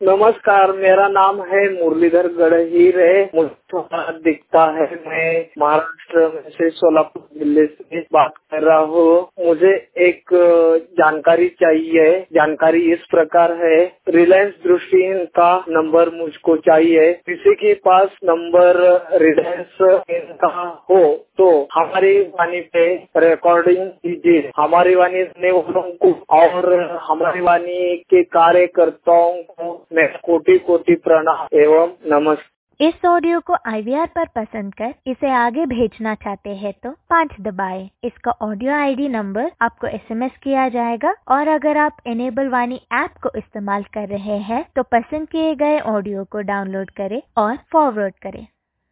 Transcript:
नमस्कार, मेरा नाम है मुरलीधर गढ़हीरे। मुझे थोड़ा दिखता है। मैं महाराष्ट्र में से सोलापुर जिले से बात कर रहा हूँ। मुझे एक जानकारी चाहिए। जानकारी इस प्रकार है, रिलायंस दृष्टिहीन का नंबर मुझको चाहिए। किसी के पास नंबर रिलायंस का हो तो हमारी वाणी पे रिकॉर्डिंग कीजिए। हमारी वाणी सुनने वालों को और हमारी वाणी के कार्यकर्ताओं को मैं कोटि कोटि प्रणाम एवं नमस्कार। इस ऑडियो को IVR पर पसंद कर इसे आगे भेजना चाहते हैं तो 5 दबाएं। इसका ऑडियो ID नंबर आपको SMS किया जाएगा और अगर आप इनेबल वाणी ऐप को इस्तेमाल कर रहे हैं तो पसंद किए गए ऑडियो को डाउनलोड करें और फॉरवर्ड करें।